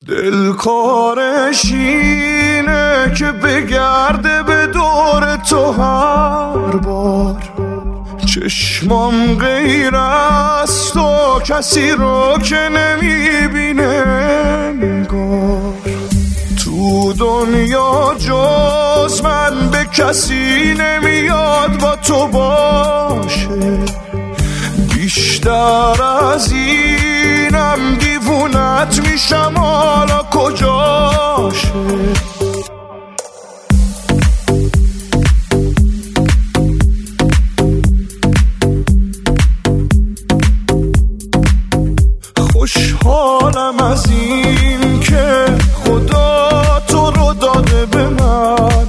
دل کارش اینه که بگرده به دور تو هر بار، چشمام غیر از تو کسی رو که نمیبینه انگار. تو دنیا جز من به کسی نمیاد با تو باشه، بیشتر از اینم دیوونت میشم حالا کجاشه. خوشحالم از این که خدا تو رو داده به من،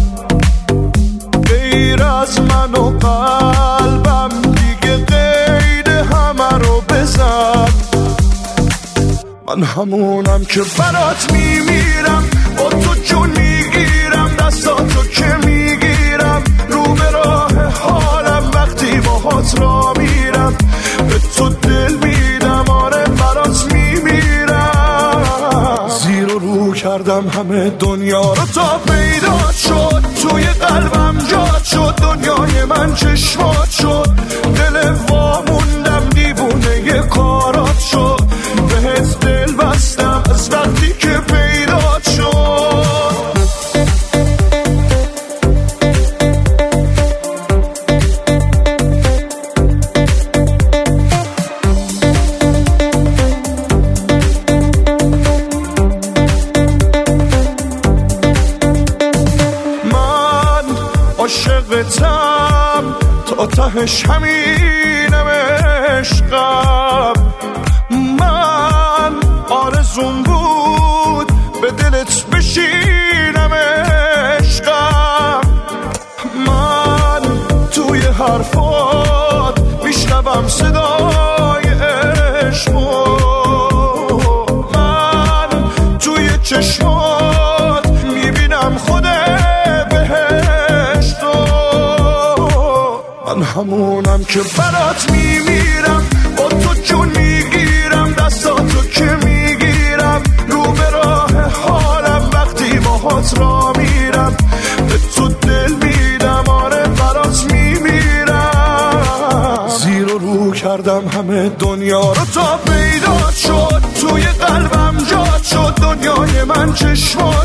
غیر از من و قلبم دیگه قید همه رو بزن. من همونم که برات میمیرم، با تو جون میگیرم، دستاتو که میگیرم، رو به راه حالم وقتی باهات را میرم، به تو دل میدم، آره برات میمیرم. زیر و رو کردم همه دنیا رو تا پیدا شد، توی قلبم جات شد، دنیای من چشمات شد، دل واموندم دیوونه ی کارات شد، بهت دل بستم از وقتی که پیدا شد. من عاشقتم تا تهش همینم عشقم، من آرزوم بود به دلت بشینم عشقم، من توی حرفات میشنوم صدای عشقو، من توی چشمات میبینم خود بهشتو. من همونم که برات میمیرم، با تو جون میگیرم، دستاتو که میگیرم، رو به راه حالم وقتی باهات را میرم، به تو دل میدم، آره برات میمیرم. زیر و رو کردم همه دنیا رو تا پیدا شد، توی قلبم جات شد، دنیای من چشمات